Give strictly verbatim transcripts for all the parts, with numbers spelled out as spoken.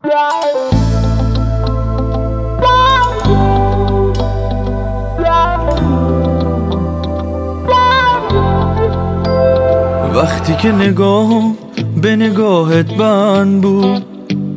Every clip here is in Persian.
وقتی که نگاهم به نگاهت بند بود،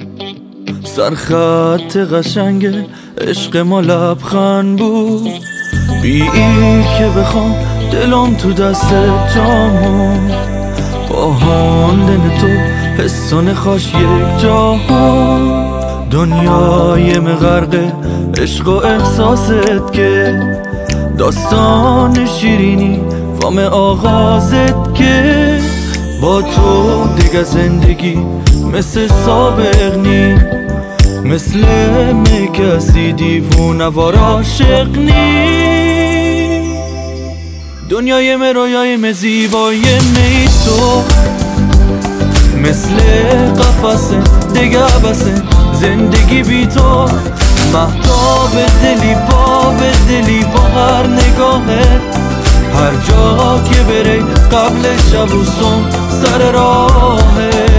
سرخط قشنگ عشق ما لبخند بود. بی ای که بخوام دلم تو دست جامون، با هاندن تو حسان خوش یک جاها. دنیای مغرق عشق و احساست که داستان شیرینی وام آغازت که با تو دیگه زندگی مثل سابق نی، مثل می کسی دیوونه وار عاشق نی. دنیای می رویای می زیبای می تو، مثل قفسه دیگه بسه زندگی بی تو. مهتاب دلی با به دلی با هر نگاهت، هر جا که بری قبل شب و صبح سر راهه.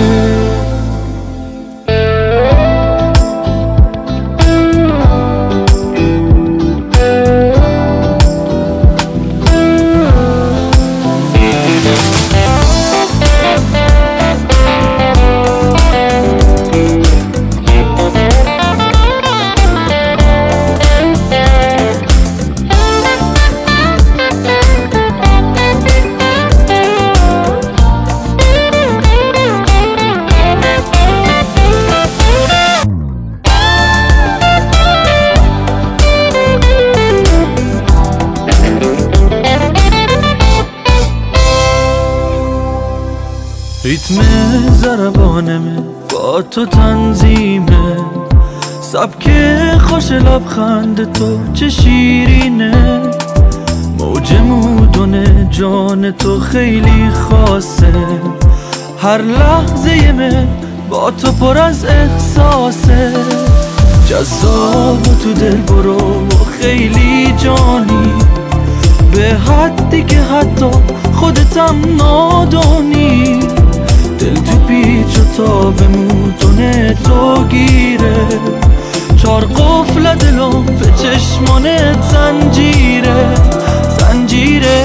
ریتم ضربانمه با تو تنظیمه، سبک خوش لبخند تو چه شیرینه. موج مودون جان تو خیلی خاصه، هر لحظه من با تو پر از احساسه. جذاب تو دل برو و خیلی جانی، به حدی که حتی خودتم نادانی. دل تو پیچ و تاب موتونه تو گیره، چار قفل دلم به چشمانت زنجیره زنجیره.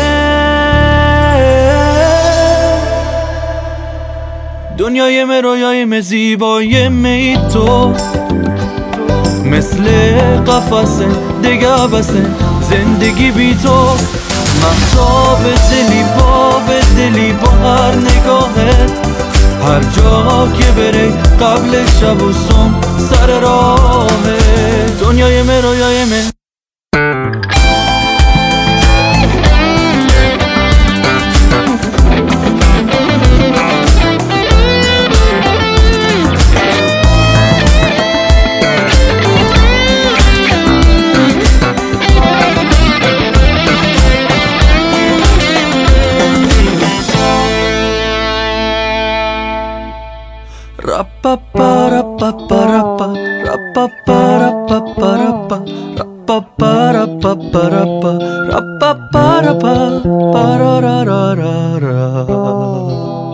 دنیای می رویای می زیبای می تو، مثل قفسه دیگه بسه زندگی بی تو. مهتاب دلی با به دلی با هر نگاهت، هر جا که بری قبل شب و صبح سر راهه. دنیای می رویای می Rappa rappa rappa rappa rappa rappa rappa rappa rappa rappa rappa rappa